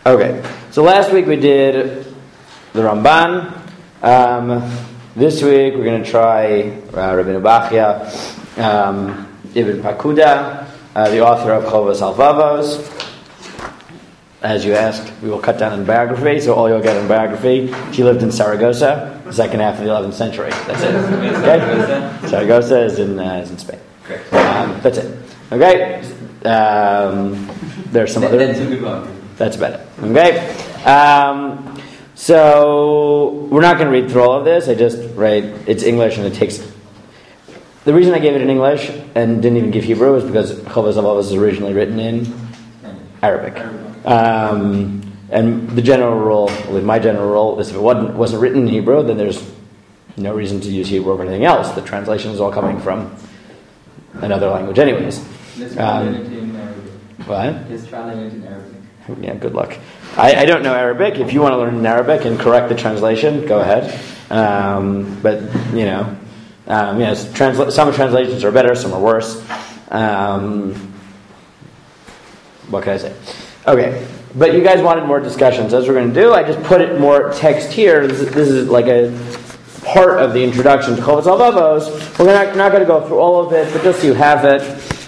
Okay, so last week we did the Ramban. This week we're going to try Rabbeinu Bachya, Ibn Pakuda, the author of Chovos Halevavos. As you asked, we will cut down in biography, so all you'll get in biography. She lived in Saragossa, the second half of the 11th century. That's it. Okay? Saragossa is in Spain. That's it. Okay? There's some other... That's a good one. That's about it. Okay? So, we're not going to read through all of this. It's English and it takes... The reason I gave it in English and didn't even give Hebrew is because Chovos Halevavos is originally written in Arabic. And the general rule, my general rule, is if it wasn't written in Hebrew, then there's no reason to use Hebrew or anything else. The translation is all coming from another language anyways. Let's translate it in Arabic. What? Let's translate it in Arabic. Yeah, good luck. I don't know Arabic. If you want to learn in Arabic and correct the translation, go ahead. But, some translations are better, some are worse. What can I say? Okay, but you guys wanted more discussions. As we're going to do, I just put it more text here. This is like a part of the introduction to Chovos Halevavos. We're not going to go through all of it, but just so you have it.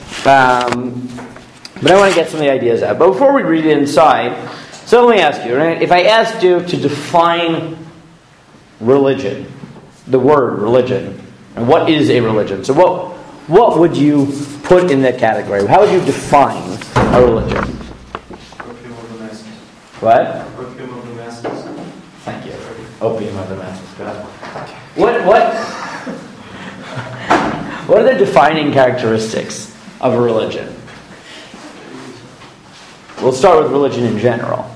But I want to get some of the ideas out. But before we read it inside, so let me ask you, right? If I asked you to define religion, the word religion, and what is a religion? So what would you put in that category? How would you define a religion? Opium of the masses. What? Opium of the masses. Thank you. Opium of the masses. Good. What are the defining characteristics of a religion? We'll start with religion in general.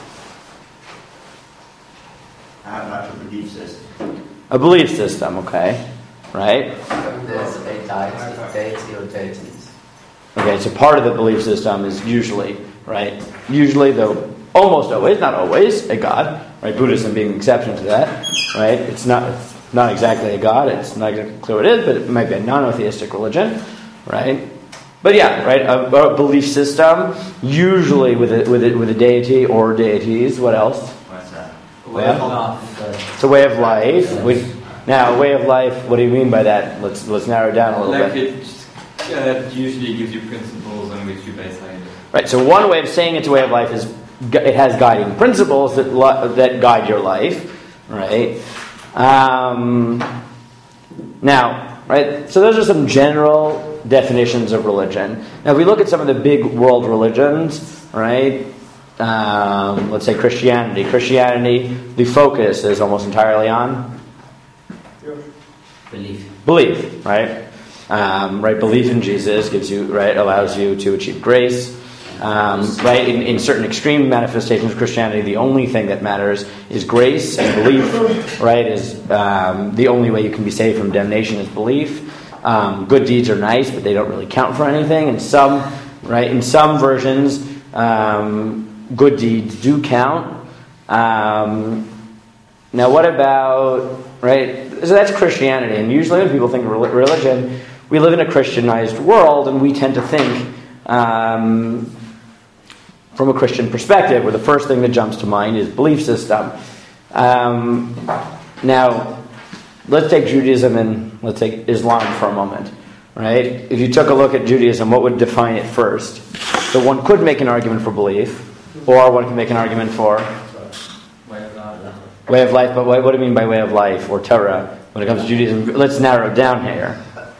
Not a belief system. A belief system, okay. Right? There's a deity or deities. Okay, so part of the belief system is usually, right? Usually, though, almost always, not always, a god. Right? Buddhism being an exception to that. Right? It's not exactly a god. It's not exactly clear what it is, but it might be a non-theistic religion. Right? But yeah, right, a belief system, usually with a deity or deities. What else? What's that? A way of life. It's a way of life. Now, a way of life, what do you mean by that? Let's narrow it down a little bit. It usually gives you principles on which you base ideas. Right, so one way of saying it's a way of life is it has guiding principles that guide your life. Right? Now, right, so those are some general definitions of religion. Now, if we look at some of the big world religions, right, let's say Christianity. Christianity, the focus is almost entirely on belief, right? Right, belief in Jesus gives you, right, allows you to achieve grace. Right, in certain extreme manifestations of Christianity, the only thing that matters is grace and belief. Right, is the only way you can be saved from damnation is belief. Good deeds are nice, but they don't really count for anything. In some versions, good deeds do count. Now, what about, right? So that's Christianity, and usually when people think of religion, we live in a Christianized world, and we tend to think from a Christian perspective, where the first thing that jumps to mind is belief system. Now, let's take Judaism and let's take Islam for a moment, right? If you took a look at Judaism, what would define it first? So one could make an argument for belief, or one could make an argument for way of life. But what do you mean by way of life or Torah when it comes to Judaism? Let's narrow it down here.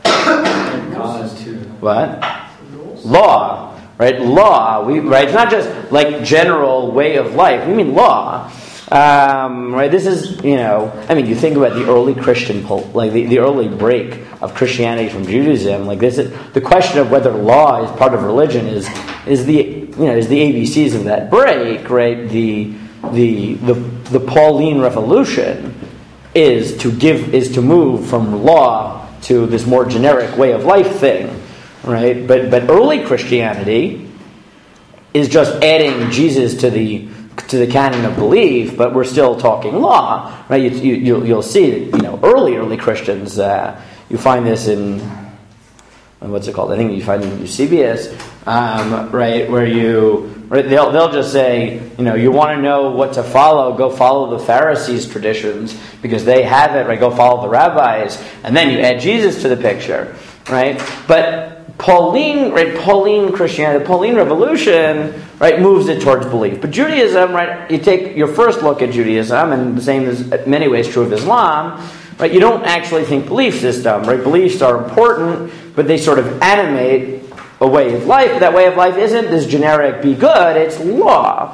What? Law, right? Law. Right? It's not just like general way of life. We mean law. Right, this is, you think about the early Christian, the early break of Christianity from Judaism. Like this is the question of whether law is part of religion is the ABCs of that break. Right, the Pauline Revolution is to move from law to this more generic way of life thing. Right, but early Christianity is just adding Jesus to the canon of belief, but we're still talking law, right? You'll see that, early Christians. You find this in what's it called? I think you find it in Eusebius, right? Where you right, they'll just say, you want to know what to follow, go follow the Pharisees' traditions because they have it, right? Go follow the rabbis, and then you add Jesus to the picture, right? But Pauline Christianity, the Pauline Revolution, right, moves it towards belief. But Judaism, right, you take your first look at Judaism, and the same is in many ways true of Islam, right, you don't actually think belief system, right? Beliefs are important, but they sort of animate a way of life. But that way of life isn't this generic be good, it's law.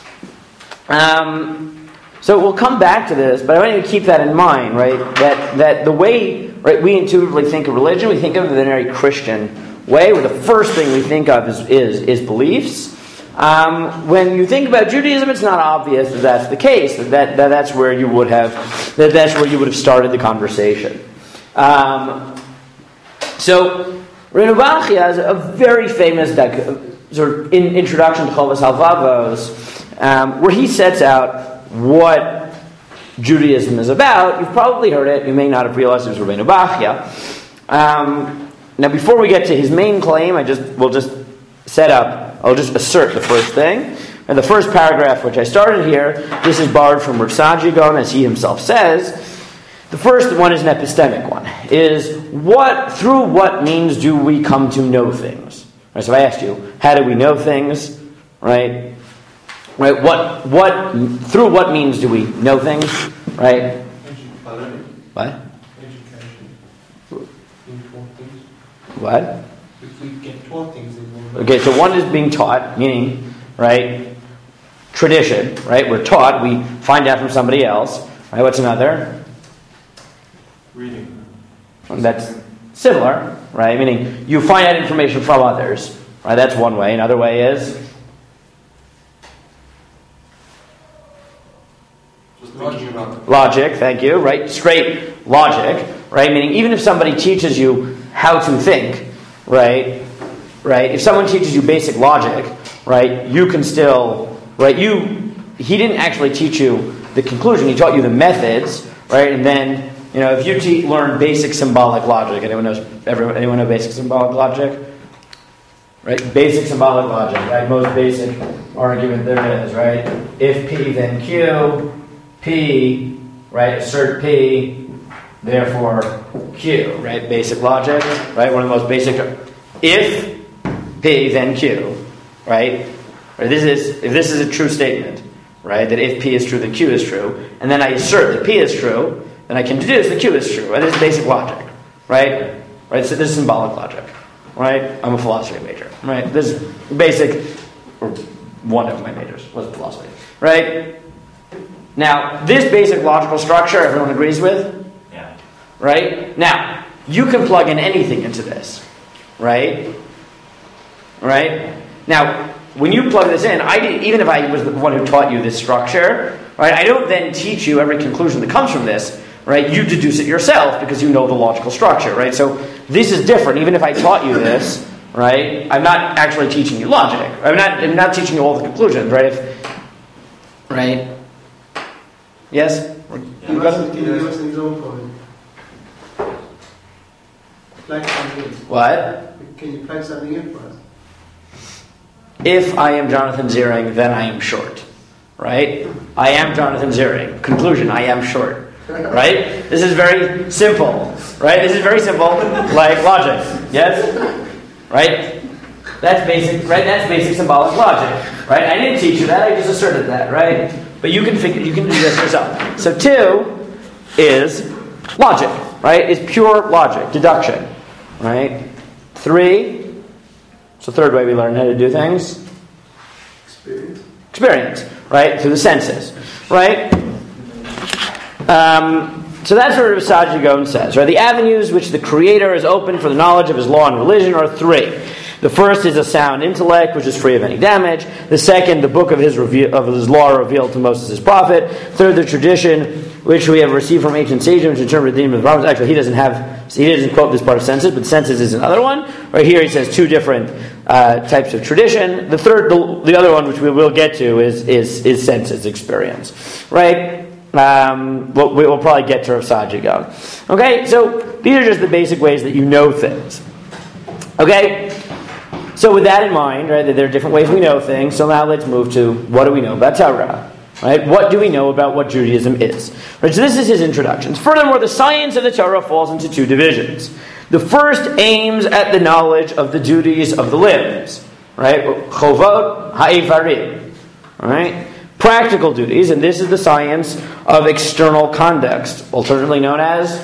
So we'll come back to this, but I want you to keep that in mind, right? That the way, right, we intuitively think of religion, we think of it in a very Christian way, where the first thing we think of is beliefs. When you think about Judaism, it's not obvious that that's the case. That's where you would have started the conversation. So Rabbeinu Bachya has a very famous sort of introduction to Chovas Halvavos, where he sets out what Judaism is about. You've probably heard it. You may not have realized it was Rabbeinu Bachya. Now, before we get to his main claim, I'll just assert the first thing. And the first paragraph, which I started here, this is borrowed from Rav Saadia Gaon, as he himself says. The first one is an epistemic one. Through what means do we come to know things? Right, so I asked you, how do we know things? Right? Right? Through what means do we know things? Right? What? What? If we get taught things, okay, so one is being taught, meaning, right, tradition, right? We're taught, we find out from somebody else. Right? What's another? Reading. That's similar, right? Meaning you find out information from others. Right? That's one way. Another way is? Just thinking about it. Logic, thank you, right? Straight logic, right? Meaning even if somebody teaches you how to think, right? If someone teaches you basic logic, right, you can still, right, he didn't actually teach you the conclusion, he taught you the methods, right? And then, if you learn basic symbolic logic, anyone know basic symbolic logic? Right? Basic symbolic logic, right? Most basic argument there is, right? If P, then Q, P, right? Assert P, therefore Q, right? Basic logic, right? One of the most basic. If P, then Q, right? If this is a true statement, right? That if P is true, then Q is true, and then I assert that P is true, then I can deduce that Q is true. Right? This is basic logic, right? Right? So this is symbolic logic, right? I'm a philosophy major, right? This is basic, or one of my majors was philosophy, right? Now, this basic logical structure, everyone agrees with? Yeah. Right? Now, you can plug in anything into this, right? Right? Now, when you plug this in, even if I was the one who taught you this structure, right? I don't then teach you every conclusion that comes from this, right? You deduce it yourself because you know the logical structure, right? So this is different. Even if I taught you this, right? I'm not actually teaching you logic. I'm not teaching you all the conclusions, right? Right? Yes? Can you give us an example? Plug something in. What? Can you plug something in for us? If I am Jonathan Ziering, then I am short. Right? I am Jonathan Ziering. Conclusion, I am short. Right? This is very simple. Right? This is very simple, like logic. Yes? Right? That's basic, right? That's basic symbolic logic. Right? I didn't teach you that, I just asserted that, right? But you can do this yourself. So 2 is logic, right? It's pure logic, deduction. Right? 3, it's the third way we learn how to do things. Experience, right? Through the senses, right? So that's what Rav Saadia Gaon says, right? The avenues which the Creator has opened for the knowledge of His law and religion are 3. The first is a sound intellect, which is free of any damage. The second, the book of His law revealed to Moses, His prophet. Third, the tradition which we have received from ancient sages, which interpret the demon of the prophets. Actually, he doesn't quote this part of senses, but senses is another one. Right here, he says 2 different types of tradition. The third, the other one, which we will get to, is senses, experience. Right? We'll probably get to Rav Saadia Gaon. Okay, so these are just the basic ways that you know things. Okay, So with that in mind, right, that there are different ways we know things, so now let's move to what do we know about Torah? Right? What do we know about what Judaism is? Right, so this is his introduction. Furthermore, the science of the Torah falls into two divisions. The first aims at the knowledge of the duties of the limbs. Right? Chovot ha'ivarim. Right? Practical duties, and this is the science of external context, alternatively known as,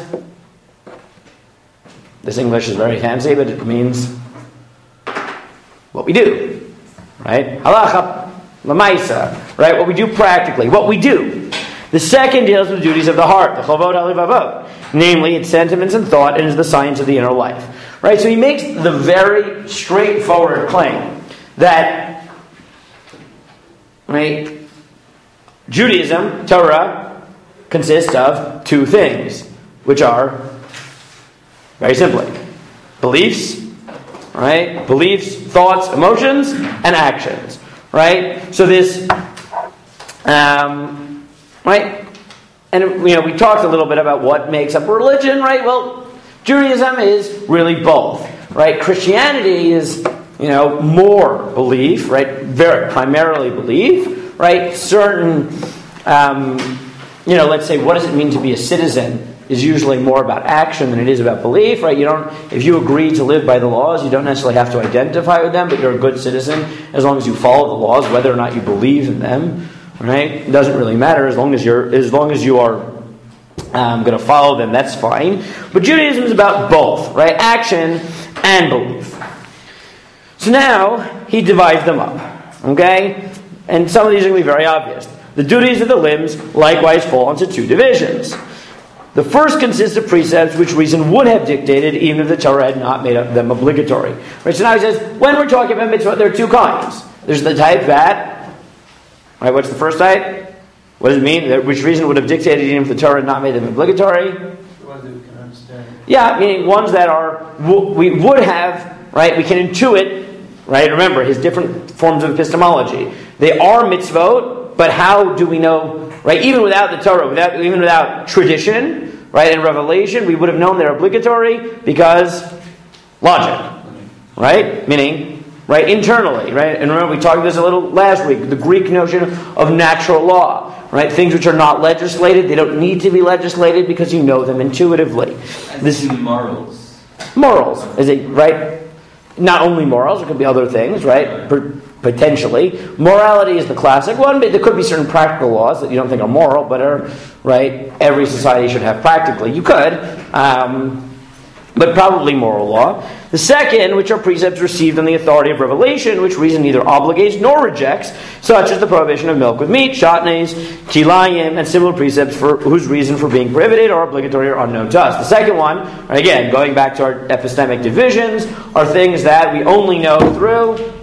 this English is very fancy, but it means what we do. Right? Halacha Lamaisa, right? What we do practically, what we do. The second deals with the duties of the heart, the chovot halevavot, namely its sentiments and thought, and is the science of the inner life. Right? So he makes the very straightforward claim that, right, Judaism, Torah, consists of two things, which are, very simply, beliefs, right? Beliefs, thoughts, emotions, and actions. Right? So this, right? And, we talked a little bit about what makes up religion, right? Well, Judaism is really both, right? Christianity is, more belief, right? Very primarily belief, right? Certain, let's say, what does it mean to be a citizen is usually more about action than it is about belief, right? If you agree to live by the laws, you don't necessarily have to identify with them, but you're a good citizen as long as you follow the laws, whether or not you believe in them, right? It doesn't really matter as long as you are going to follow them. That's fine. But Judaism is about both, right? Action and belief. So now he divides them up, okay? And some of these are going to be very obvious. The duties of the limbs likewise fall into two divisions. The first consists of precepts which reason would have dictated even if the Torah had not made them obligatory. Right? So now he says, when we're talking about mitzvah, there are two kinds. There's the type that, right, what's the first type? What does it mean? Which reason would have dictated even if the Torah had not made them obligatory? The ones that we can understand. Yeah, meaning ones that we would have, right, we can intuit, right? Remember, his different forms of epistemology. They are mitzvot, but how do we know, right? Even without the Torah, even without tradition, right, and revelation, we would have known they're obligatory because logic, right? Meaning, right, internally, right? And remember, we talked about this a little last week, the Greek notion of natural law, right? Things which are not legislated, they don't need to be legislated because you know them intuitively. This is morals. Morals, is it, right? Not only morals, it could be other things, right? Potentially. Morality is the classic one, but there could be certain practical laws that you don't think are moral, but are, right, every society should have practically. You could, but probably moral law. The second, which are precepts received on the authority of revelation, which reason neither obligates nor rejects, such as the prohibition of milk with meat, shatnez, kilayim, and similar precepts for whose reason for being prohibited or obligatory or unknown to us. The second one, again, going back to our epistemic divisions, are things that we only know through...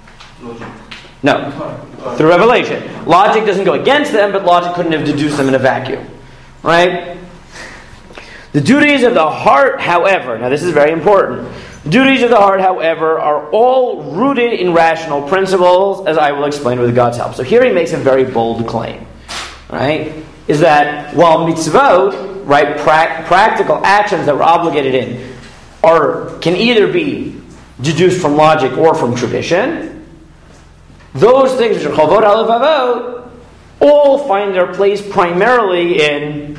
No, through revelation. Logic doesn't go against them, but logic couldn't have deduced them in a vacuum. Right? The duties of the heart, however, now this is very important. The duties of the heart, however, are all rooted in rational principles, as I will explain with God's help. So here he makes a very bold claim. Right? Is that while mitzvot, right, practical actions that we're obligated in, can either be deduced from logic or from tradition, those things which are chovot halevavot all find their place primarily in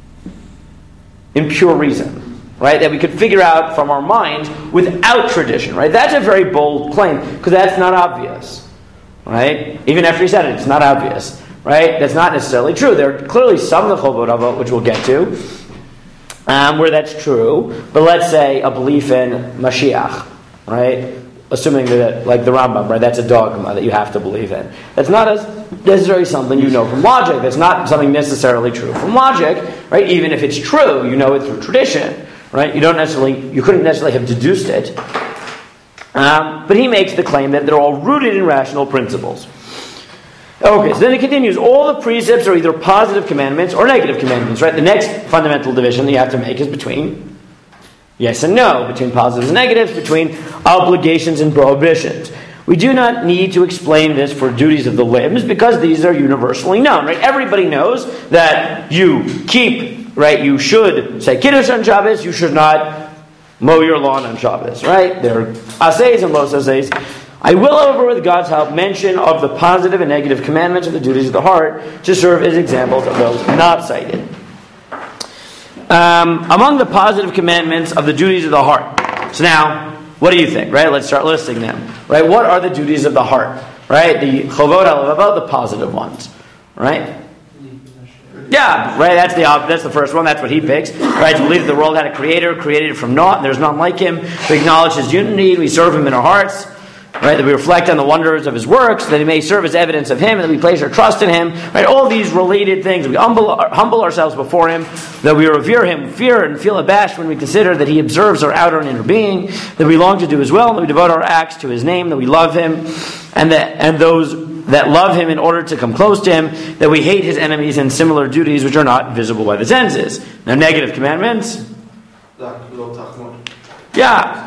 pure reason, right? That we could figure out from our minds without tradition, right? That's a very bold claim because that's not obvious, right? Even after he said it, it's not obvious, right? That's not necessarily true. There are clearly some of the chovot halevavot which we'll get to where that's true, but let's say a belief in Mashiach, right? Assuming that, like the Rambam, right, that's a dogma that you have to believe in. That's not necessarily something you know from logic. That's not something necessarily true from logic, right? Even if it's true, you know it through tradition, right? You couldn't necessarily have deduced it. But he makes the claim that they're all rooted in rational principles. Okay, so then it continues. All the precepts are either positive commandments or negative commandments, right? The next fundamental division that you have to make is between yes and no, between positives and negatives, between obligations and prohibitions. We do not need to explain this for duties of the limbs because these are universally known, right? Everybody knows that you should say Kiddush on Shabbos, you should not mow your lawn on Shabbos, right? There are aseis and los aseis. I will, however, with God's help, mention of the positive and negative commandments of the duties of the heart to serve as examples of those not cited. Among the positive commandments of the duties of the heart. So now, what do you think, right? Let's start listing them, right? What are the duties of the heart, right? The chovot halavavot, the positive ones, right? Yeah, right. That's the first one. That's what he picks, right? To believe that the world had a creator, created it from naught, and there's none like him. We acknowledge his unity. We serve him in our hearts. Right, that we reflect on the wonders of his works, that he may serve as evidence of him, and that we place our trust in him. Right, all these related things. We humble ourselves before him, that we revere him, fear and feel abashed when we consider that he observes our outer and inner being, that we long to do his will, and that we devote our acts to his name, that we love him, and those that love him in order to come close to him, that we hate his enemies and similar duties which are not visible by the senses. Now, negative commandments. Yeah.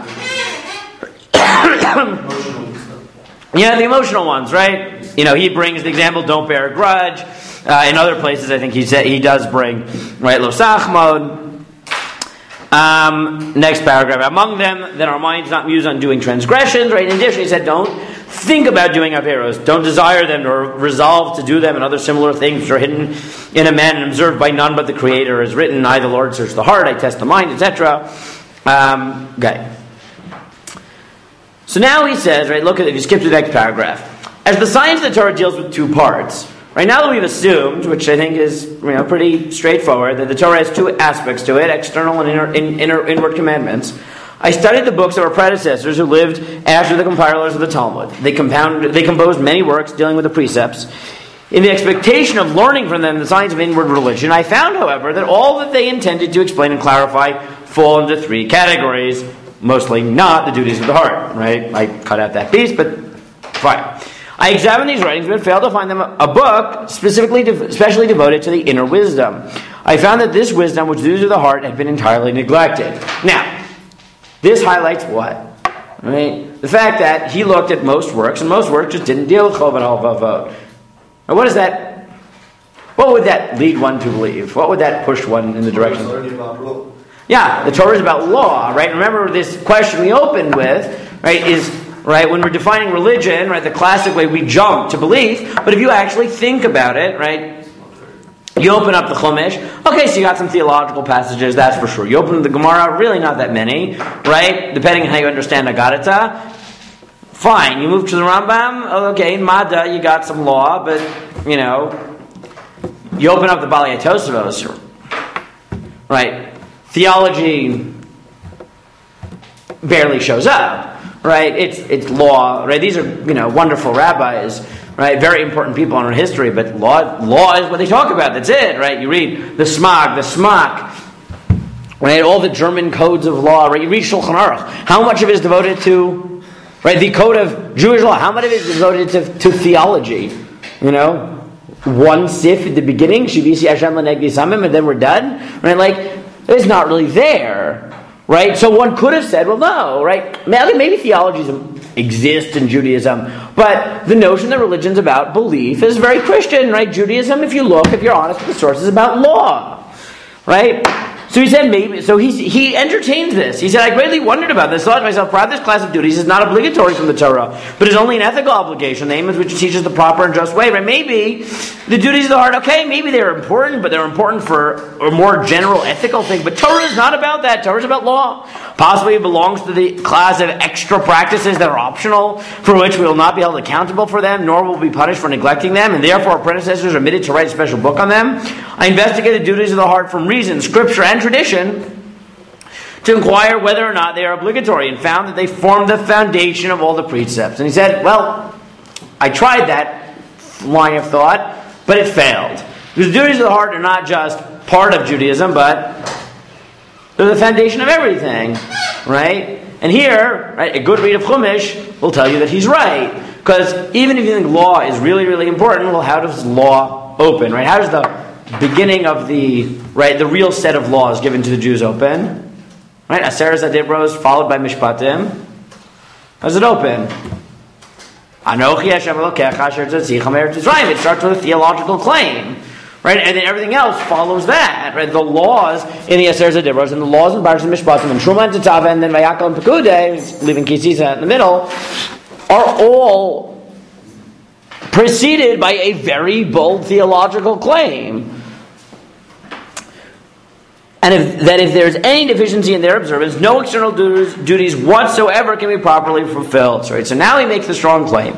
Yeah, the emotional ones, right? He brings the example, don't bear a grudge. In other places, I think he does bring, right, lo sachmod. Next paragraph. Among them, that our minds not used on doing transgressions, right? In addition, he said, don't think about doing averos. Don't desire them or resolve to do them, and other similar things which are hidden in a man and observed by none but the Creator, as written, I, the Lord, search the heart, I test the mind, etc. Okay. So now he says, right, look at it, if you skip to the next paragraph. As the science of the Torah deals with two parts, right, now that we've assumed, which I think is pretty straightforward, that the Torah has two aspects to it, external and inward commandments, I studied the books of our predecessors who lived after the compilers of the Talmud. They composed many works dealing with the precepts. In the expectation of learning from them the science of inward religion, I found, however, that all that they intended to explain and clarify fall into three categories. Mostly not the duties of the heart, right? I cut out that piece, but fine. I examined these writings, but failed to find them a book specifically, especially devoted to the inner wisdom. I found that this wisdom, which the duties of the heart, had been entirely neglected. Now, this highlights what? Right? The fact that he looked at most works, and most works just didn't deal with chovot halavavot. Now, what is that? What would that lead one to believe? What would that push one in the direction? Yeah, the Torah is about law, right? Remember this question we opened with, right, is, right, when we're defining religion, right, the classic way we jump to belief, but if you actually think about it, right, you open up the Chumash, okay, so you got some theological passages, that's for sure. You open the Gemara, really not that many, right, depending on how you understand Agarata. Fine, you move to the Rambam, okay, in Mada you got some law, but, you open up the Balei Tosafos, right, theology barely shows up, right? It's law, right? These are wonderful rabbis, right? Very important people in our history, but law is what they talk about. That's it, right? You read the Smag, the Smak, right? All the German codes of law, right? You read Shulchan Aruch. How much of it is devoted to, right? The code of Jewish law. How much of it is devoted to theology? One sif at the beginning, Shivisi Hashem L'negdi Samim, and then we're done, right? It's not really there, right? So one could have said, well, no, right? Maybe theologies exist in Judaism, but the notion that religion's about belief is very Christian, right? Judaism, if you're honest with the sources, is about law, right? So he said maybe, so he entertained this. He said, I greatly wondered about this. I thought to myself, perhaps this class of duties is not obligatory from the Torah, but is only an ethical obligation, the aim of which teaches the proper and just way. Right? Maybe the duties of the heart, okay, maybe they're important, but they're important for a more general ethical thing. But Torah is not about that. Torah is about law. Possibly it belongs to the class of extra practices that are optional, for which we will not be held accountable for them, nor will we be punished for neglecting them, and therefore our predecessors are omitted to write a special book on them. I investigated the duties of the heart from reason, scripture, and tradition to inquire whether or not they are obligatory, and found that they form the foundation of all the precepts. And he said, well, I tried that line of thought, but it failed. Because the duties of the heart are not just part of Judaism, but they're the foundation of everything, right? And here, right, a good read of Chumash will tell you that he's right. Because even if you think law is really, really important, well, how does law open, right? How does the beginning of the real set of laws given to the Jews open? Right? Aseres Adibros followed by Mishpatim. How does it open? Anochi Hashem Elokecha Asher Tzadzicham Eretz Yisrael. It starts with a theological claim. Right, and then everything else follows that. Right, the laws in the Aser Zadibros and the laws in Parshas Mishpatim and Truma and Tetava and then Vayakal and Pekudei, leaving Kisisa in the middle, are all preceded by a very bold theological claim. And if there's any deficiency in their observance, no external duties whatsoever can be properly fulfilled. Right? So now he makes the strong claim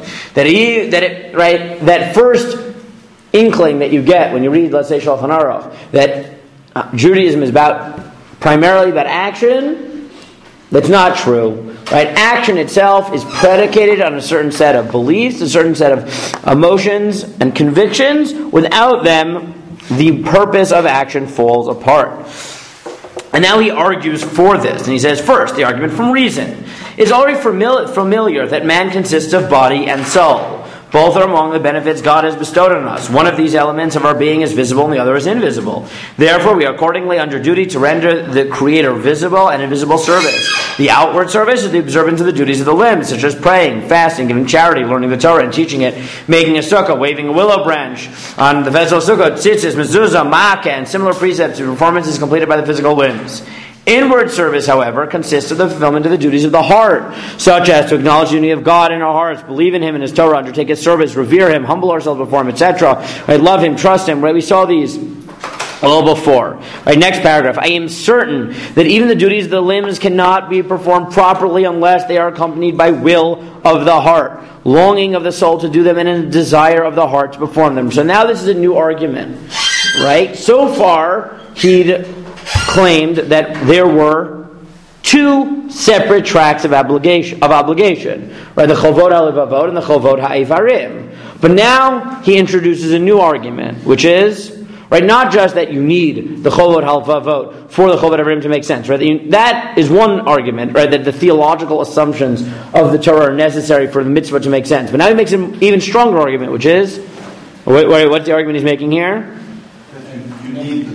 that first inkling that you get when you read, let's say, Shulchan Aruch, that Judaism is primarily about action. That's not true. Right? Action itself is predicated on a certain set of beliefs, a certain set of emotions and convictions. Without them, the purpose of action falls apart. And now he argues for this. And he says, first, the argument from reason. It's already familiar that man consists of body and soul. Both are among the benefits God has bestowed on us. One of these elements of our being is visible and the other is invisible. Therefore, we are accordingly under duty to render the Creator visible and invisible service. The outward service is the observance of the duties of the limbs, such as praying, fasting, giving charity, learning the Torah and teaching it, making a sukkah, waving a willow branch on the festival sukkah, tzitzis, mezuzah, makkah, and similar precepts. The performance is completed by the physical limbs. Inward service, however, consists of the fulfillment of the duties of the heart, such as to acknowledge the unity of God in our hearts, believe in Him and His Torah, undertake His service, revere Him, humble ourselves before Him, etc. Right, love Him, trust Him. Right, we saw these all before. Right, next paragraph. I am certain that even the duties of the limbs cannot be performed properly unless they are accompanied by will of the heart, longing of the soul to do them, and a desire of the heart to perform them. So now this is a new argument. Right? So far, he'd claimed that there were two separate tracks of obligation, right? The Chovot HaLevavot and the Chovot HaIvarim. But now he introduces a new argument, which is, right, not just that you need the Chovot HaLevavot for the Chovot HaIvarim to make sense, right? That is one argument, right? That the theological assumptions of the Torah are necessary for the mitzvah to make sense. But now he makes an even stronger argument, which is, what's the argument he's making here? You need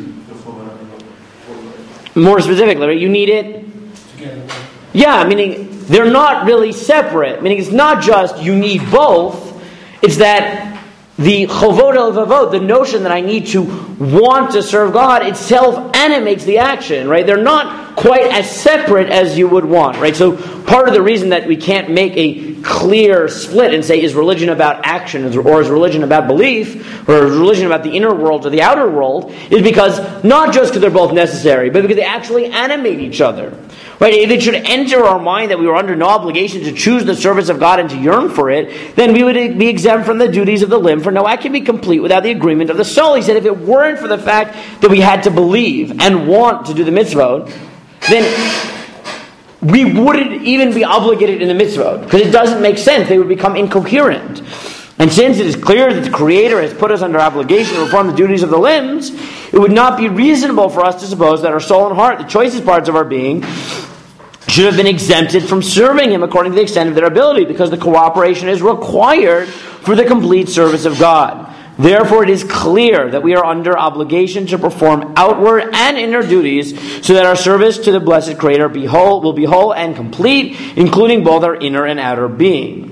more specifically, right? You need it together. Yeah, meaning they're not really separate. Meaning it's not just you need both. It's that the chovot HaLevavot, the notion that I need to want to serve God itself animates the action, right? They're not quite as separate as you would want, right? So part of the reason that we can't make a clear split and say, is religion about action or is religion about belief or is religion about the inner world or the outer world, is because not just because they're both necessary, but because they actually animate each other. Right? If it should enter our mind that we were under no obligation to choose the service of God and to yearn for it, then we would be exempt from the duties of the limb, for no act can be complete without the agreement of the soul. He said if it weren't for the fact that we had to believe and want to do the mitzvot, then we wouldn't even be obligated in the mitzvot, because it doesn't make sense. They would become incoherent. And since it is clear that the Creator has put us under obligation to perform the duties of the limbs, it would not be reasonable for us to suppose that our soul and heart, the choicest parts of our being, should have been exempted from serving Him according to the extent of their ability, because the cooperation is required for the complete service of God. Therefore, it is clear that we are under obligation to perform outward and inner duties, so that our service to the blessed Creator will be whole and complete, including both our inner and outer being.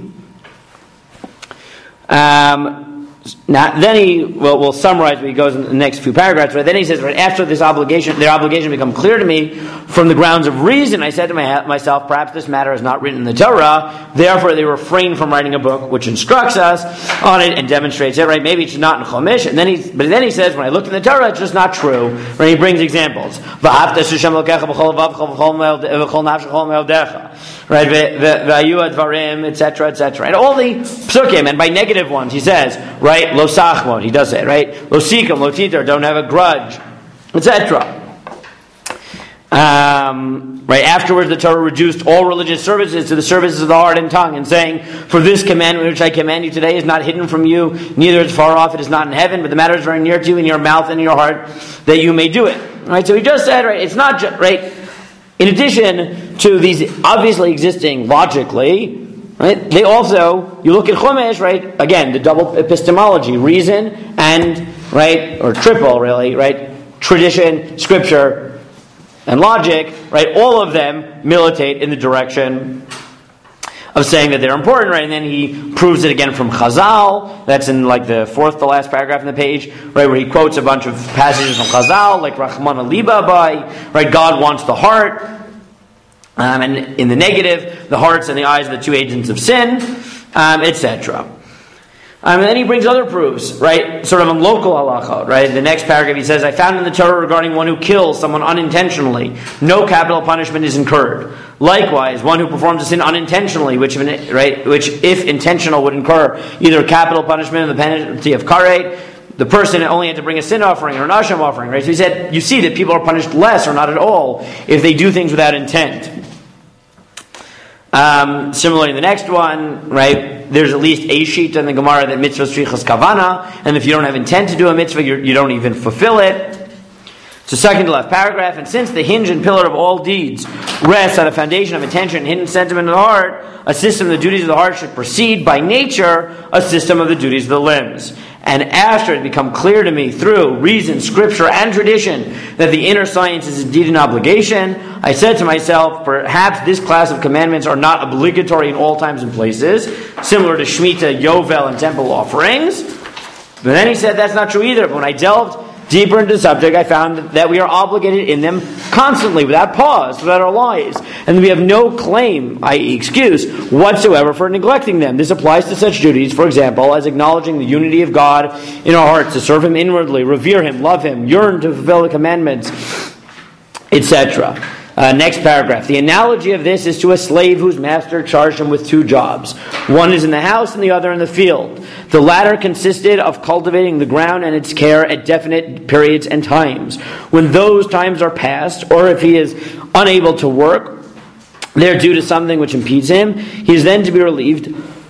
Now, then we'll summarize what he goes in the next few paragraphs. Right? Then he says, right, after their obligation become clear to me from the grounds of reason, I said to myself, perhaps this matter is not written in the Torah, therefore they refrain from writing a book which instructs us on it and demonstrates it. Right? Maybe it's not in Chumash. But then he says, when I looked in the Torah, it's just not true. Right? He brings examples. Right? Etc., etc. And all the psukim, and by negative ones, he says, right, lo sachmon, he does say, right, lo sikum, lo titar, don't have a grudge, etc. Right, afterwards the Torah reduced all religious services to the services of the heart and tongue, and saying, for this commandment which I command you today is not hidden from you, neither is far off, it is not in heaven, but the matter is very near to you, in your mouth and in your heart, that you may do it. Right, so he just said, right, it's not just, right, in addition to these obviously existing logically, right, they also, you look at Chumash, right, again, the double epistemology, reason and, right, or triple really, right, tradition, scripture, and logic, right, all of them militate in the direction of saying that they're important, right? And then he proves it again from Chazal. That's in like the fourth to last paragraph in the page, right, where he quotes a bunch of passages from Chazal, like Rachmana Liba by, right, God wants the heart. And in the negative, the hearts and the eyes are the two agents of sin, etc. And then he brings other proofs, right? Sort of on local halacha, right? In the next paragraph he says, I found in the Torah regarding one who kills someone unintentionally, no capital punishment is incurred. Likewise, one who performs a sin unintentionally, which if intentional would incur either capital punishment or the penalty of karet, the person only had to bring a sin offering or an asham offering, right? So he said, you see that people are punished less or not at all if they do things without intent. Similarly, in the next one, right, there's at least a sheet in the Gemara that mitzvah strichas kavana, and if you don't have intent to do a mitzvah, you don't even fulfill it. So second to last paragraph, and since the hinge and pillar of all deeds rests on a foundation of intention and hidden sentiment of the heart, a system of the duties of the heart should precede by nature a system of the duties of the limbs. And after it become clear to me through reason, scripture, and tradition that the inner science is indeed an obligation, I said to myself, perhaps this class of commandments are not obligatory in all times and places, similar to Shemitah, Yovel, and temple offerings. But then he said that's not true either. But when I delved deeper into the subject, I found that we are obligated in them constantly, without pause, throughout our lives. And we have no claim, i.e. excuse, whatsoever for neglecting them. This applies to such duties, for example, as acknowledging the unity of God in our hearts, to serve Him inwardly, revere Him, love Him, yearn to fulfill the commandments, etc. Next paragraph. The analogy of this is to a slave whose master charged him with two jobs. One is in the house and the other in the field. The latter consisted of cultivating the ground and its care at definite periods and times. When those times are past, or if he is unable to work, they're due to something which impedes him, he is then to be relieved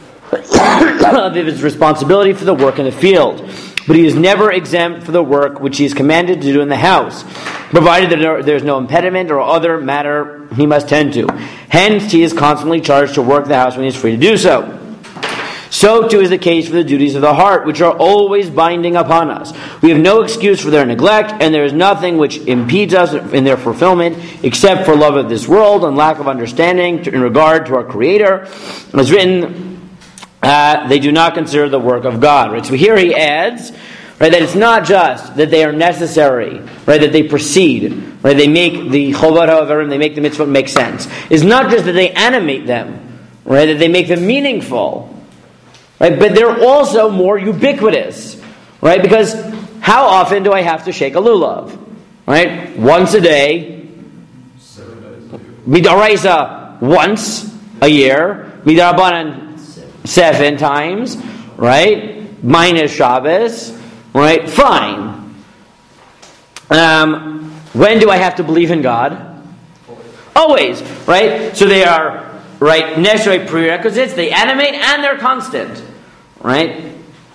of his responsibility for the work in the field. But he is never exempt for the work which he is commanded to do in the house, provided that there is no impediment or other matter he must tend to. Hence, he is constantly charged to work the house when he is free to do so. So too is the case for the duties of the heart, which are always binding upon us. We have no excuse for their neglect, and there is nothing which impedes us in their fulfillment, except for love of this world and lack of understanding in regard to our Creator. As written, they do not consider the work of God. Right? So here he adds, right, that it's not just that they are necessary, right, that they precede, right, they make the chovot ha'avarim, they make the mitzvot make sense. It's not just that they animate them, right, that they make them meaningful, right, but they're also more ubiquitous, right, because how often do I have to shake a lulav, right? Once a day, midaraisa once a year, midarabanan 7 times, right? Minus Shabbos, right? Fine. When do I have to believe in God? Always, right? So they are, right, necessary prerequisites. They animate and they're constant, right?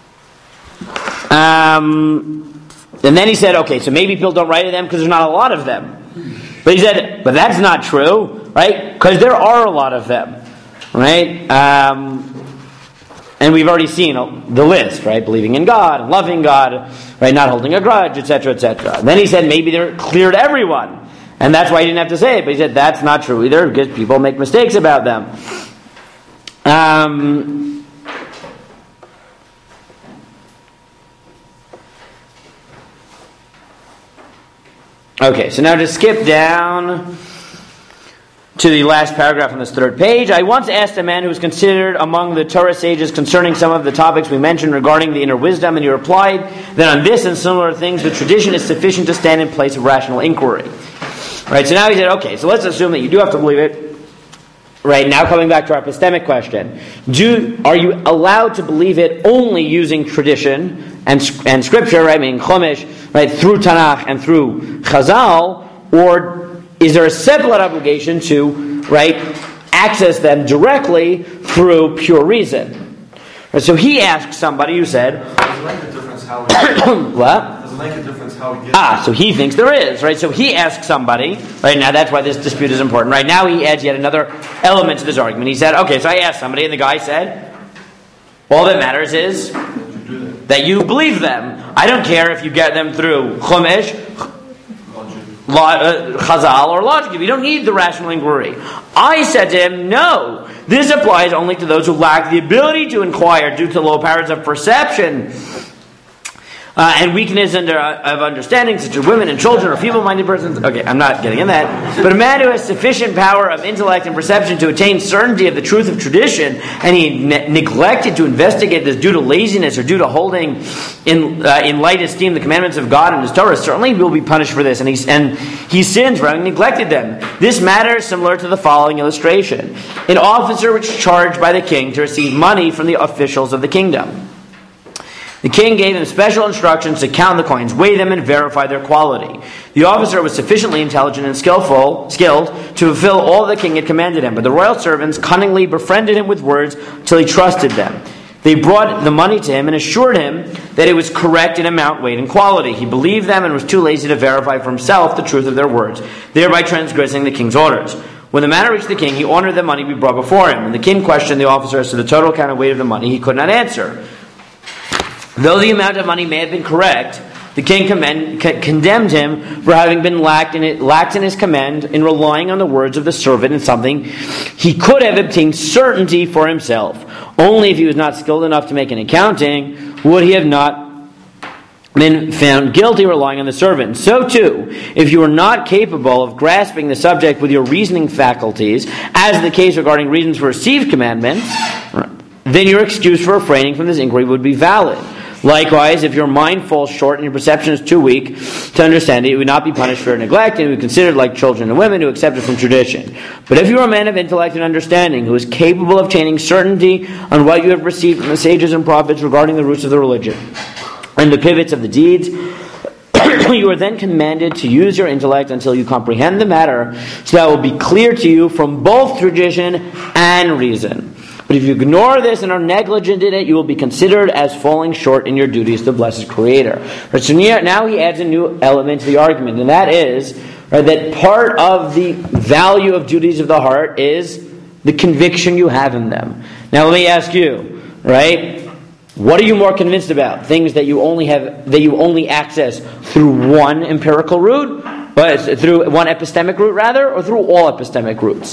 And then he said, okay, so maybe people don't write to them because there's not a lot of them. But he said, but that's not true, right? Because there are a lot of them, right? And we've already seen the list, right? Believing in God, and loving God, right? Not holding a grudge, etc., etc. Then he said maybe they're clear to everyone. And that's why he didn't have to say it. But he said that's not true either, because people make mistakes about them. Okay, so now to skip down to the last paragraph on this third page. I once asked a man who was considered among the Torah sages concerning some of the topics we mentioned regarding the inner wisdom, and he replied that on this and similar things, the tradition is sufficient to stand in place of rational inquiry. Right, so now he said, okay, so let's assume that you do have to believe it. Right, now coming back to our epistemic question. Are you allowed to believe it only using tradition and scripture, right, meaning Chumash, right, through Tanakh and through Chazal, or is there a separate obligation to, right, access them directly through pure reason? Right, so he asked somebody who said, does it make a difference how we what? Does it make a difference how we get So he thinks there is, right? So he asked somebody, right, now that's why this dispute is important, right? Now he adds yet another element to this argument. He said, okay, so I asked somebody, and the guy said, all that matters is that you believe them. I don't care if you get them through Chumash, Chazal, or logic. You don't need the rational inquiry. I said to him, no, This applies only to those who lack the ability to inquire due to low powers of perception and weakness of understanding, such as women and children or feeble-minded persons. Okay, I'm not getting in that. But a man who has sufficient power of intellect and perception to attain certainty of the truth of tradition, and he neglected to investigate this due to laziness or due to holding in light esteem the commandments of God and His Torah, certainly will be punished for this, and he sins for having neglected them. This matter is similar to the following illustration. An officer which is charged by the king to receive money from the officials of the kingdom. The king gave him special instructions to count the coins, weigh them, and verify their quality. The officer was sufficiently intelligent and skilled to fulfill all the king had commanded him, but the royal servants cunningly befriended him with words till he trusted them. They brought the money to him and assured him that it was correct in amount, weight, and quality. He believed them and was too lazy to verify for himself the truth of their words, thereby transgressing the king's orders. When the matter reached the king, he ordered the money be brought before him. When the king questioned the officer as to the total count and weight of the money, he could not answer. Though the amount of money may have been correct, the king condemned him for having been lacked in his command in relying on the words of the servant in something he could have obtained certainty for himself. Only if he was not skilled enough to make an accounting would he have not been found guilty relying on the servant. So too, if you are not capable of grasping the subject with your reasoning faculties, as the case regarding reasons for received commandments, then your excuse for refraining from this inquiry would be valid. Likewise, if your mind falls short and your perception is too weak to understand it, you would not be punished for neglect, and you would be considered like children and women who accept it from tradition. But if you are a man of intellect and understanding, who is capable of obtaining certainty on what you have received from the sages and prophets regarding the roots of the religion and the pivots of the deeds, you are then commanded to use your intellect until you comprehend the matter, so that it will be clear to you from both tradition and reason. But if you ignore this and are negligent in it, you will be considered as falling short in your duties to the blessed Creator. Right, so now he adds a new element to the argument, and that is that part of the value of duties of the heart is the conviction you have in them. Now let me ask you, right? What are you more convinced about? Things that you only access through one empirical route, through one epistemic route rather, or through all epistemic routes?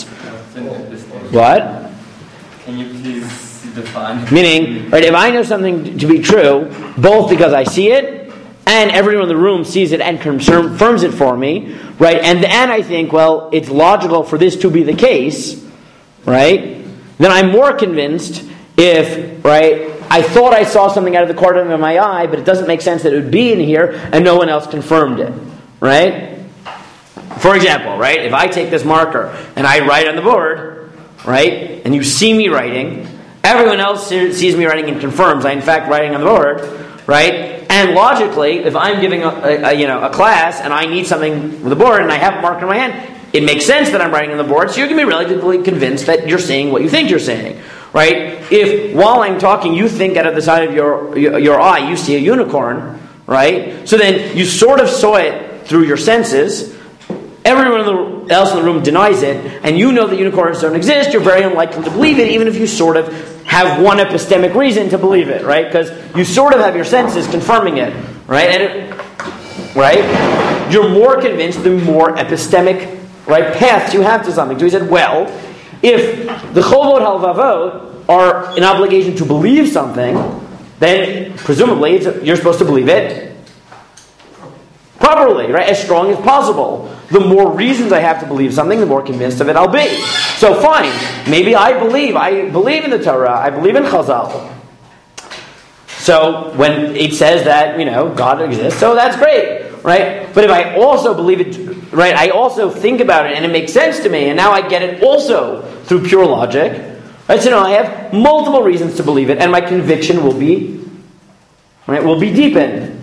What? Can you please define? Meaning, right, if I know something to be true, both because I see it, and everyone in the room sees it and confirms it for me, right, and I think, well, it's logical for this to be the case, right, then I'm more convinced if, right, I thought I saw something out of the corner of my eye, but it doesn't make sense that it would be in here, and no one else confirmed it, right? For example, right, if I take this marker and I write on the board, right, and you see me writing, everyone else sees me writing and confirms I'm in fact writing on the board, right? And logically, if I'm giving a class and I need something with the board and I have a marker in my hand, it makes sense that I'm writing on the board, so you can be relatively convinced that you're saying what you think you're saying, right? If while I'm talking, you think out of the side of your eye you see a unicorn, right? So then you sort of saw it through your senses. Everyone else in the room denies it, and you know that unicorns don't exist, you're very unlikely to believe it, even if you sort of have one epistemic reason to believe it, right? Because you sort of have your senses confirming it, right? Right? You're more convinced the more epistemic, right, paths you have to something. So he said, well, if the chovot halvavot are an obligation to believe something, then presumably you're supposed to believe it properly, right? As strong as possible. The more reasons I have to believe something, the more convinced of it I'll be. So fine, maybe I believe in the Torah, I believe in Chazal. So when it says that, God exists, so that's great, right? But if I also believe it, right, I also think about it and it makes sense to me, and now I get it also through pure logic, right? So now I have multiple reasons to believe it, and my conviction will be deepened.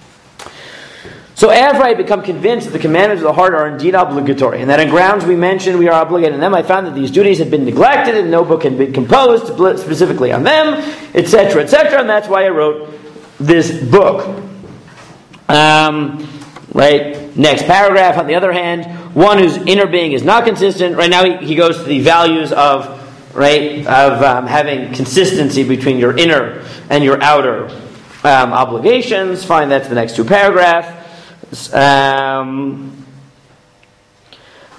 So after I become convinced that the commandments of the heart are indeed obligatory, and that on grounds we mentioned we are obligated on them, I found that these duties had been neglected and no book had been composed specifically on them, etc., etc., and that's why I wrote this book. Right? Next paragraph, on the other hand, one whose inner being is not consistent. Right now he goes to the values of having consistency between your inner and your outer obligations. Fine, that's the next two paragraphs.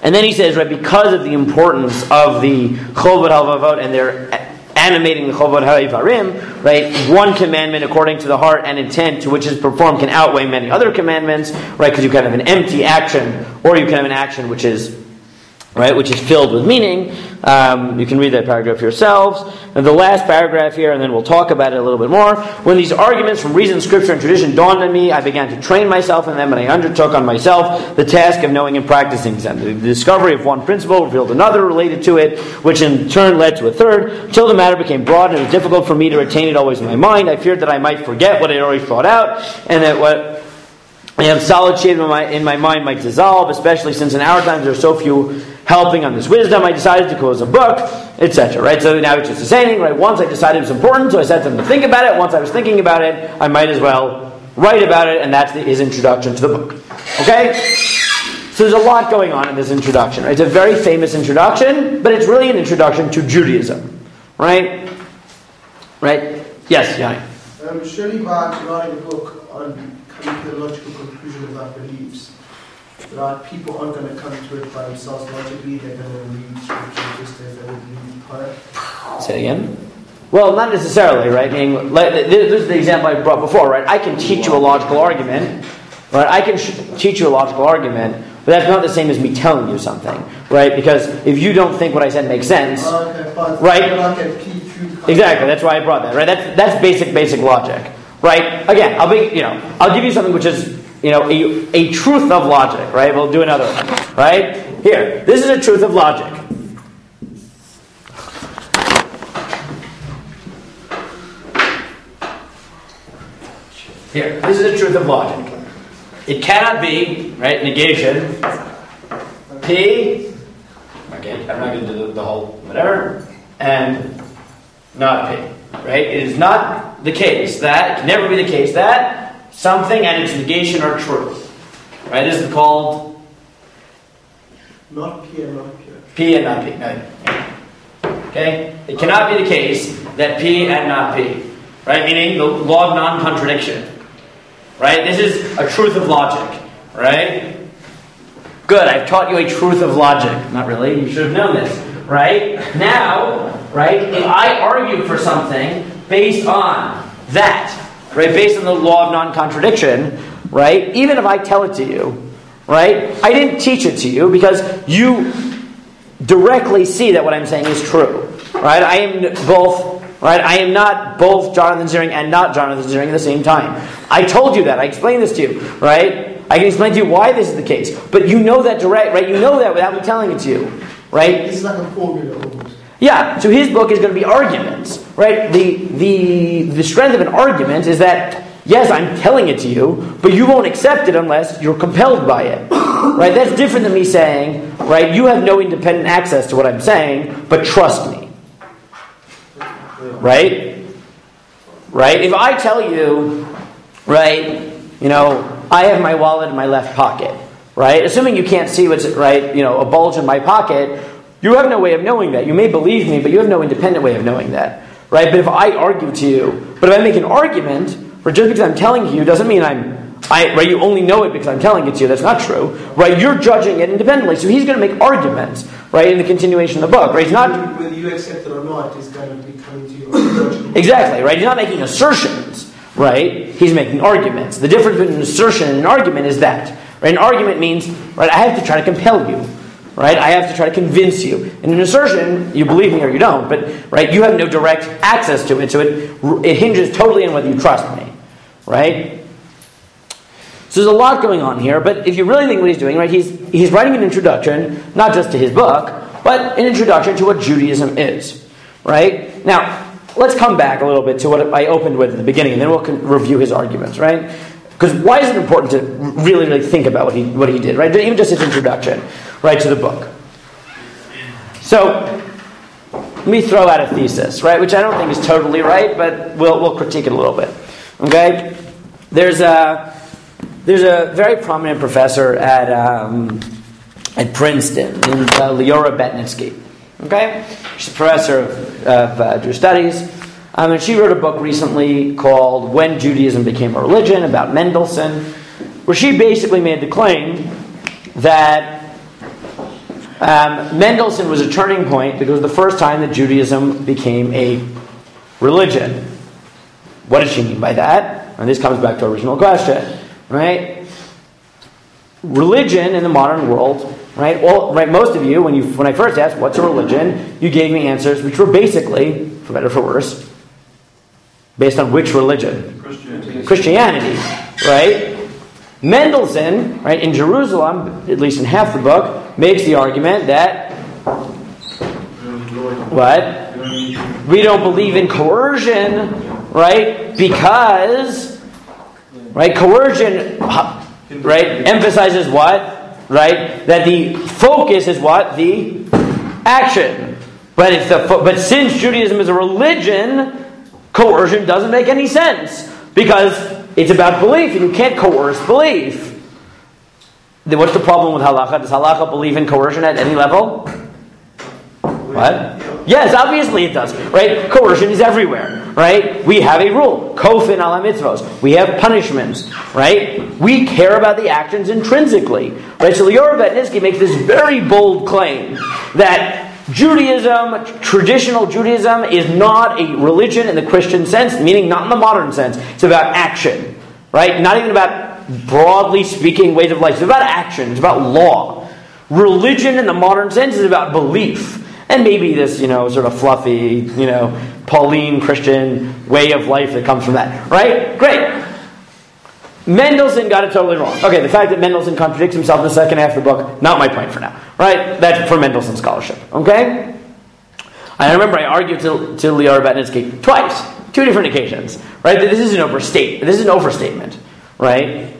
And then he says, right, because of the importance of the Chovot HaLevavot and their animating the Chovot HaIvarim, right, one commandment according to the heart and intent to which is performed can outweigh many other commandments, right, because you can have an empty action, or you can have an action which is filled with meaning. You can read that paragraph yourselves. And the last paragraph here, and then we'll talk about it a little bit more. When these arguments from reason, scripture, and tradition dawned on me, I began to train myself in them, and I undertook on myself the task of knowing and practicing them. The discovery of one principle revealed another related to it, which in turn led to a third, until the matter became broad, and it was difficult for me to retain it always in my mind. I feared that I might forget what I had already thought out, and that what I have solid shape in my mind might dissolve, especially since in our times there are so few helping on this wisdom. I decided to close a book, etc. Right? So now it's just saying, right? Once I decided it was important, so I said to them to think about it. Once I was thinking about it, I might as well write about it, and that's his introduction to the book. Okay? So there's a lot going on in this introduction. Right? It's a very famous introduction, but it's really an introduction to Judaism. Right? Right? Yes, Yanni. Surely Bach writing a book on coming to the logical conclusion of our beliefs. That people aren't going to come to it by themselves logically, they're going to read scripture just as they would read part. Say it again? Well, not necessarily, right? Meaning, this is the example I brought before, right? I can teach you a logical argument, right? I can teach you a logical argument, but that's not the same as me telling you something, right? Because if you don't think what I said makes sense, right? Exactly, that's why I brought that, right? That's basic logic, right? Again, I'll give you something which is, a truth of logic, right? We'll do another one, right? Here, this is a truth of logic. Here, this is a truth of logic. It cannot be, right, negation, P, okay, I'm not going to do the whole whatever, and not P, right? It is not the case that, it can never be the case that something and its negation are true. Right? This is called not P and not P. P and not P. No. Okay? It cannot be the case that P and not P. Right? Meaning the law of non-contradiction. Right? This is a truth of logic. Right? Good, I've taught you a truth of logic. Not really, you should have known this. Right? Now, right, if I argue for something based on that, right, based on the law of non-contradiction, right, even if I tell it to you, right, I didn't teach it to you because you directly see that what I'm saying is true, right? I am not both Jonathan Ziering and not Jonathan Ziering at the same time. I told you that. I explained this to you, right? I can explain to you why this is the case, but you know that direct, right? You know that without me telling it to you, right? It's like a formula almost. Yeah, so his book is going to be arguments, right? The strength of an argument is that, yes, I'm telling it to you, but you won't accept it unless you're compelled by it, right? That's different than me saying, right, you have no independent access to what I'm saying, but trust me, right? Right? If I tell you, right, I have my wallet in my left pocket, right? Assuming you can't see what's, right, a bulge in my pocket, you have no way of knowing that. You may believe me, but you have no independent way of knowing that. Right? But if I argue to you, but if I make an argument, or just because I'm telling you doesn't mean right, you only know it because I'm telling it to you. That's not true. Right? You're judging it independently. So he's going to make arguments, right, in the continuation of the book. Right? He's not whether you accept it or not is going to be coming to you. Exactly, right? He's not making assertions, right? He's making arguments. The difference between an assertion and an argument is that. Right? An argument means, right, I have to try to compel you. Right? I have to try to convince you. In an assertion, you believe me or you don't, but right, you have no direct access to it, so it hinges totally on whether you trust me. Right? So there's a lot going on here, but if you really think what he's doing, right, he's writing an introduction, not just to his book, but an introduction to what Judaism is. Right? Now, let's come back a little bit to what I opened with at the beginning, and then we'll review his arguments, right? Because why is it important to really, really think about what he did, right? Even just his introduction, right, to the book. So, let me throw out a thesis, right, which I don't think is totally right, but we'll critique it a little bit. Okay? There's a very prominent professor at Princeton named Leora Betnitsky. Okay? She's a professor of Jewish studies. And she wrote a book recently called When Judaism Became a Religion, about Mendelssohn, where she basically made the claim that Mendelssohn was a turning point because it was the first time that Judaism became a religion. What did she mean by that? And this comes back to our original question, right? Religion in the modern world, right? Well, right. Most of you, when I first asked, "What's a religion?" you gave me answers which were basically, for better or for worse, based on which religion? Christianity, right? Mendelssohn, right, in Jerusalem, at least in half the book, makes the argument that what? We don't believe in coercion, right? Because, right, coercion, right, emphasizes what? Right? That the focus is what? The action. But since Judaism is a religion, coercion doesn't make any sense. Because it's about belief, and you can't coerce belief. Then what's the problem with halacha? Does halacha believe in coercion at any level? What? Yes, obviously it does. Right? Coercion is everywhere. Right? We have a rule. Kofin ala mitzvos. We have punishments. Right? We care about the actions intrinsically. Right? So Lior Betnitzky makes this very bold claim that Judaism, traditional Judaism, is not a religion in the Christian sense, meaning not in the modern sense. It's about action. Right? Not even about, broadly speaking, ways of life. It's about action. It's about law. Religion in the modern sense is about belief. And maybe this, sort of fluffy, Pauline Christian way of life that comes from that. Right? Great. Mendelssohn got it totally wrong. Okay, the fact that Mendelssohn contradicts himself in the second half of the book, not my point for now. Right? That's for Mendelssohn scholarship. Okay? I remember I argued to Lior Batnitsky twice, 2 different occasions. Right? That this is an overstatement. Right?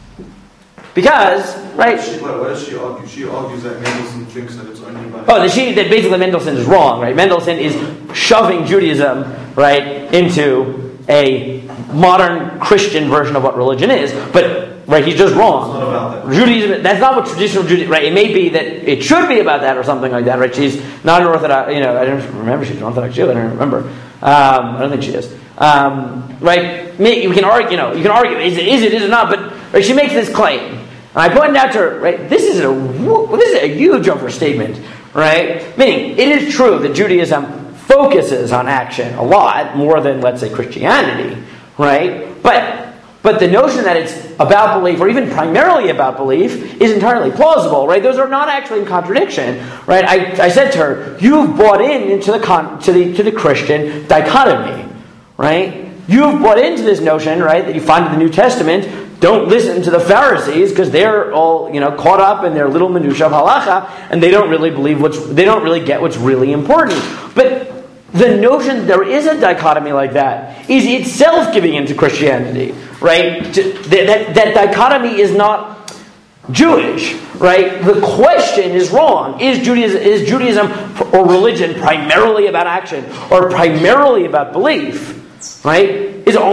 Because, right? What does she argue? She argues that Mendelssohn thinks that it's only about... that basically Mendelssohn is wrong, right? Mendelssohn is shoving Judaism, right, into a modern Christian version of what religion is, but, right, he's just wrong. It's not about that. Judaism, that's not what traditional Judaism, right? It may be that it should be about that or something like that, right? She's not an Orthodox, I don't remember she's an Orthodox Jew, I don't remember. I don't think she is. Right? You can argue, is it not, but right, she makes this claim. And I pointed out to her, right, this is a huge overstatement, right? Meaning, it is true that Judaism focuses on action a lot, more than, let's say, Christianity, right? But the notion that it's about belief, or even primarily about belief, is entirely plausible, right? Those are not actually in contradiction, right? I said to her, you've bought into the Christian dichotomy, right? You've bought into this notion, right, that you find in the New Testament. Don't listen to the Pharisees because they're all, caught up in their little minutia of halacha, and they don't really get what's really important. But the notion there is a dichotomy like that is itself giving into Christianity, right? That dichotomy is not Jewish, right? The question is wrong. Is Judaism or religion primarily about action or primarily about belief? Right?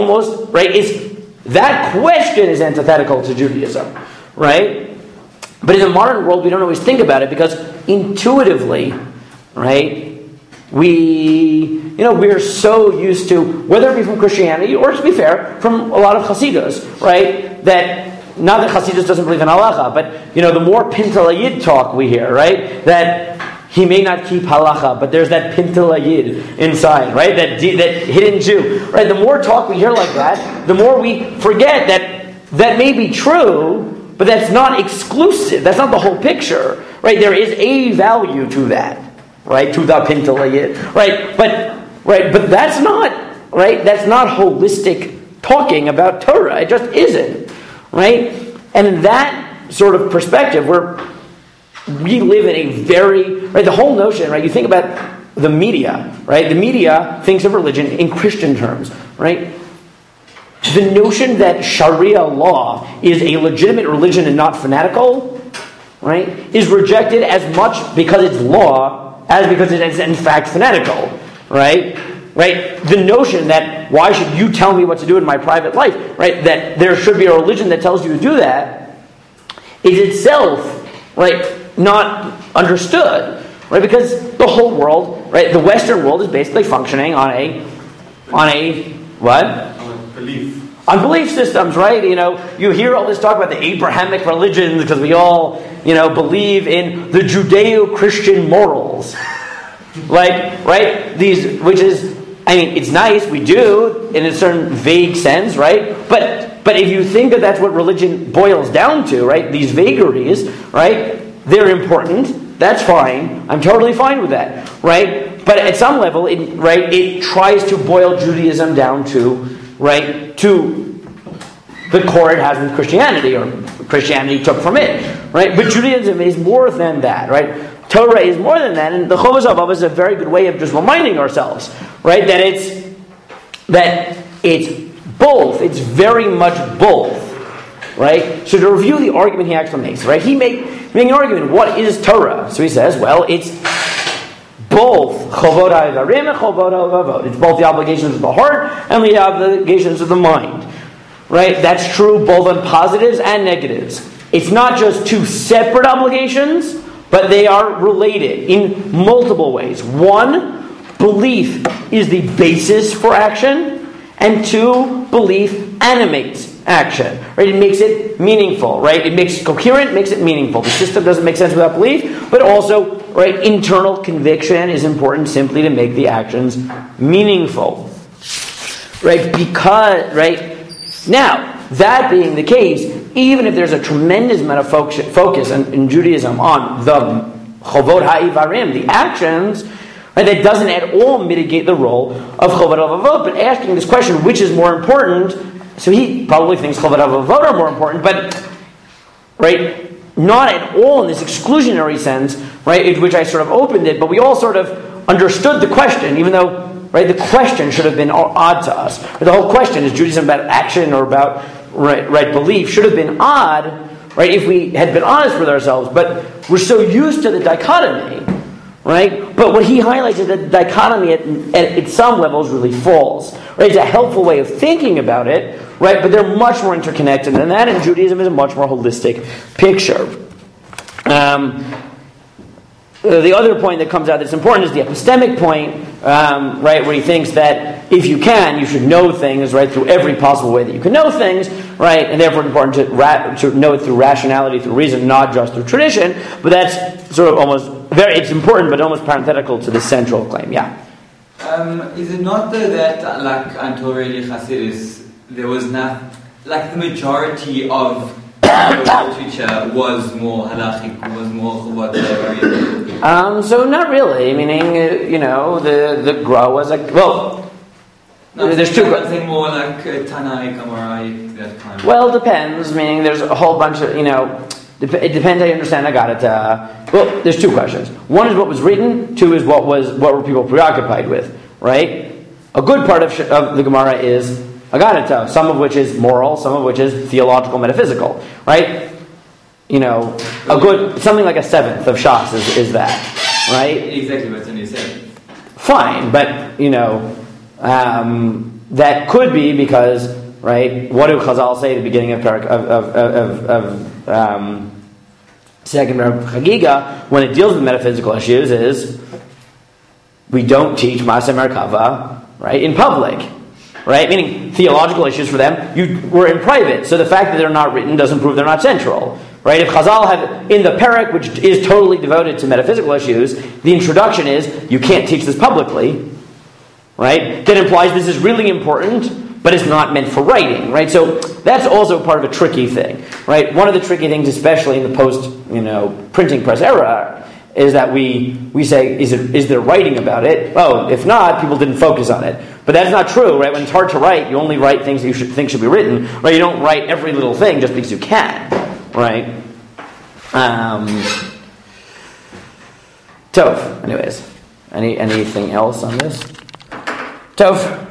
That question is antithetical to Judaism, right? But in the modern world, we don't always think about it because intuitively, right, we're so used to, whether it be from Christianity or, to be fair, from a lot of Hasidus, right, that not that Hasidus doesn't believe in halacha, but the more Pintalayid talk we hear, right, that he may not keep halacha, but there's that Pintalayid inside, right? That hidden Jew, right? The more talk we hear like that, the more we forget that may be true, but that's not exclusive. That's not the whole picture, right? There is a value to that, right? To the Pintalayid, right? But that's not, right? That's not holistic talking about Torah. It just isn't, right? And in that sort of perspective, we live in a very, right, the whole notion, right, you think about the media, right, the media thinks of religion in Christian terms, right, the notion that Sharia law is a legitimate religion and not fanatical, right, is rejected as much because it's law as because it is in fact fanatical, right, the notion that why should you tell me what to do in my private life, right, that there should be a religion that tells you to do that is itself, right, not understood, right? Because the whole world, right, the Western world is basically functioning on a what? Belief. on belief systems, right? You hear all this talk about the Abrahamic religions because we all, believe in the Judeo-Christian morals. Right? These, which is, it's nice, we do, in a certain vague sense, right? But if you think that that's what religion boils down to, right? These vagaries, right? They're important. That's fine. I'm totally fine with that, right? But at some level, it tries to boil Judaism down to, right, to the core it has with Christianity, or Christianity took from it, right? But Judaism is more than that, right? Torah is more than that, and the Chovos HaLevavos is a very good way of just reminding ourselves, right, that it's both. It's very much both, right? So to review the argument he actually makes, right? He making an argument. What is Torah? So he says, well, it's both Chovot HaIvarim and Chovot HaLevavot. It's both the obligations of the heart and the obligations of the mind, right? That's true both on positives and negatives. It's not just two separate obligations, but they are related in multiple ways. One, belief is the basis for action, and two, belief animates action. Right? It makes it meaningful. Right? It makes it coherent, makes it meaningful. The system doesn't make sense without belief, but also, right, internal conviction is important simply to make the actions meaningful. Right? Because, right, now, that being the case, even if there's a tremendous amount of focus in Judaism on the Chovot HaIvarim, the actions, right, that doesn't at all mitigate the role of Chovot HaLevavot. But asking this question, which is more important, so he probably thinks Chovot HaLevavot are more important, but, right, not at all in this exclusionary sense, right, in which I sort of opened it, but we all sort of understood the question, even though, right, the question should have been odd to us. The whole question, is Judaism about action or about right belief, should have been odd, right, if we had been honest with ourselves. But we're so used to the dichotomy, right? But what he highlights is that the dichotomy at some levels really falls. Right? It's a helpful way of thinking about it, right? But they're much more interconnected than that, and Judaism is a much more holistic picture. The other point that comes out that's important is the epistemic point, right, where he thinks that if you can, you should know things, right, through every possible way that you can know things, right, and therefore it's important to know it through rationality, through reason, not just through tradition. But that's sort of it's important, but almost parenthetical to the central claim. Yeah. Is it not that, like until really Hasidus, there was not, like the majority of the literature was more halachic, was more Chovot HaIvarim? So not really. Meaning, the Gra was like, well, there's two. I'm saying more like Tanai, Kamarai, that kind of. Well, it depends. Meaning, there's a whole bunch of, it depends how you understand Agarata. Well, there's two questions. One is what was written. Two is what were people preoccupied with. Right? A good part of the Gemara is Agarata, some of which is moral, some of which is theological, metaphysical. Right? Something like a seventh of Shas is that. Right? Exactly what you said. Fine, but that could be because, right? What do Chazal say at the beginning of second Parag Chagiga when it deals with metaphysical issues? Is we don't teach Ma'aseh Merkava, right, in public, right? Meaning theological issues for them were in private. So the fact that they're not written doesn't prove they're not central. Right? If Chazal have in the Perek, which is totally devoted to metaphysical issues, the introduction is you can't teach this publicly, right? That implies this is really important, but it's not meant for writing, right? So that's also part of a tricky thing, right? One of the tricky things, especially in the post, printing press era, is that we say, is there writing about it? Oh, if not, people didn't focus on it. But that's not true, right? When it's hard to write, you only write things that you think should be written, right? You don't write every little thing just because you can. Right? Tov. Anyways, anything else on this? Tov.